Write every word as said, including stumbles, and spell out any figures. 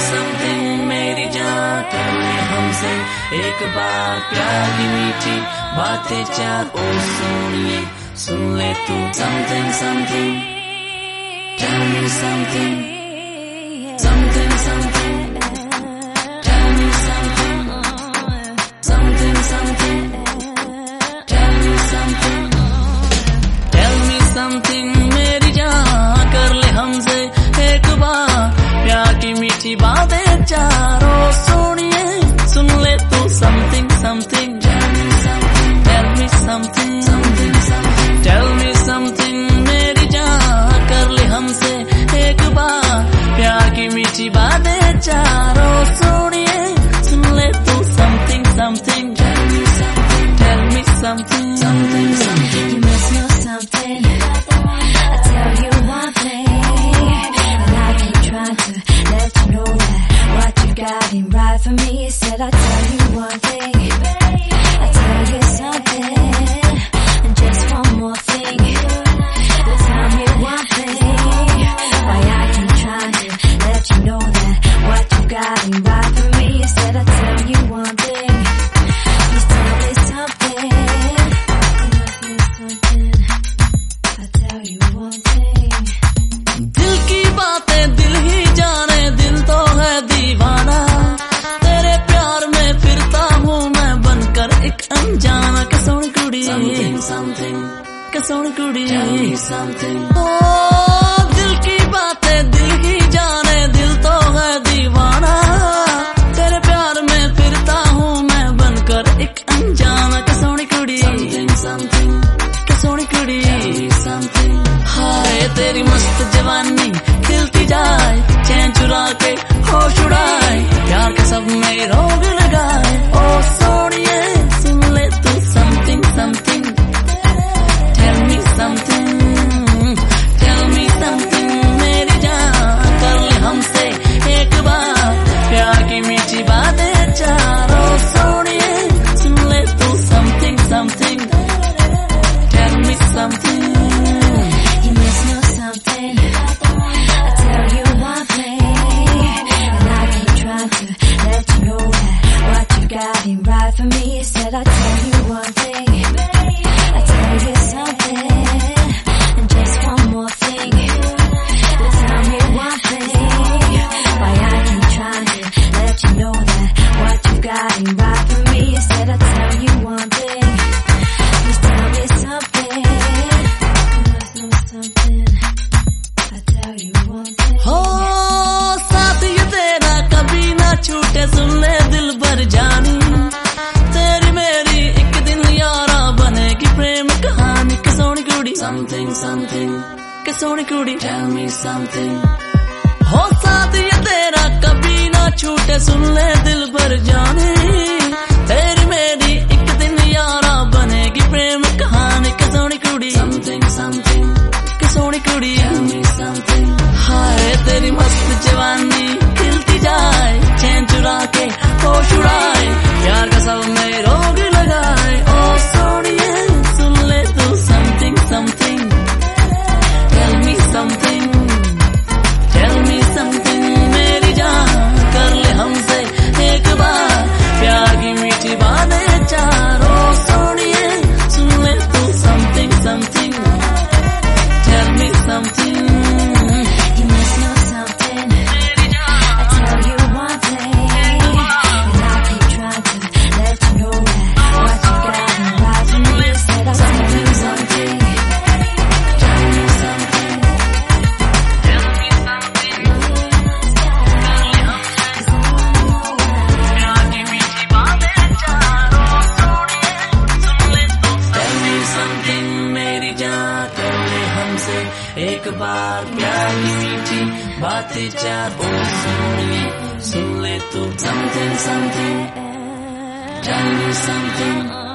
something मेरी जान कर ले हमसे एक बार प्यार की मीठी बातें चार ओ सोनिए सुन ले तू something something tell me something something something tell me something something something tell me something tell me something मेरी जान कर ले हमसे एक बार प्यार की मीठी बातें चारों सोनिए सुन ले तू something something tell me something tell me something something something tell me something मेरी जान कर ले हमसे एक बार प्यार की मीठी बातें चारों सोनिए सुन ले तू something something tell me something tell me something something something you must know something I tell you one thing and I keep trying to let you know that what you got ain't right for me. Said I tell you one thing I tell you something and just one more thing tell me one thing why I keep trying to let you know that what you got ain't right for me. Said I tell you one thing please tell me something something I tell you one thing दिल की बातें दिल ही जाने दिल तो है दीवाना तेरे प्यार में फिरता हूँ मैं बनकर एक अनजाना कसौनी कुड़ी something something कसौनी कुड़ी tell me something ओ दिल की बातें दिल ही जाने दिल तो है दीवाना तेरे प्यार में फिरता हूँ मैं बनकर एक अनजाना कसौनी कुड़ी something something कसौनी कुड़ी tell me something हाय तेरी मस्त जवानी खिलती जाए चैन चुरा के होश उड़ाए प्यार का सब में रोग लगाए ओ सोनिए सुन ले तू something something tell me something tell me something मेरी जान कर ले हमसे एक बार प्यार की मीठी बातें चारों सोनिए सुन ले तू something something tell me something you must know something I tell you one thing and I keep trying to let you know that what you got ain't right for me. Said I tell you one thing I tell you something and just one more thing tell me one thing why I keep trying to let you know that what you got ain't right for me. Said I tell you one thing please tell me something you must know something I tell you one thing हो साथ ये तेरा कभी ना छूटे सुन ले दिल भर जानी तेरी मेरी एक दिन यारा बनेगी प्रेम कहानी कसौनी कुड़ी something something कसौनी कुड़ी tell me something हो साथ ये तेरा कभी ना छूटे सुन ले दिल भर जानी तेरी मेरी एक दिन यारा बनेगी प्रेम कहानी कसौनी कुड़ी something something कसौनी कुड़ी tell me something हाय तेरी मस्त जवानी खिलती जाए चैन चुरा के होश उड़ाए प्यार का सब में रोग लगाए ओ सोनिए सुन ले तू something something tell me something tell me something मेरी जान कर ले हमसे एक बार प्यार की मीठी बातें चारों सोनिए सुन ले तू something something tell me something you must know something I tell you one thing and I keep trying to let you know that what you got ain't right for me. Said I tell you something tell me something tell me something प्यार की मीठी बातें चारों सोनिए सुन ले तू tell me something मेरी जान कर ले हमसे एक बार प्यार की मीठी बातें चारों सोनिए सुन ले तू something something tell me something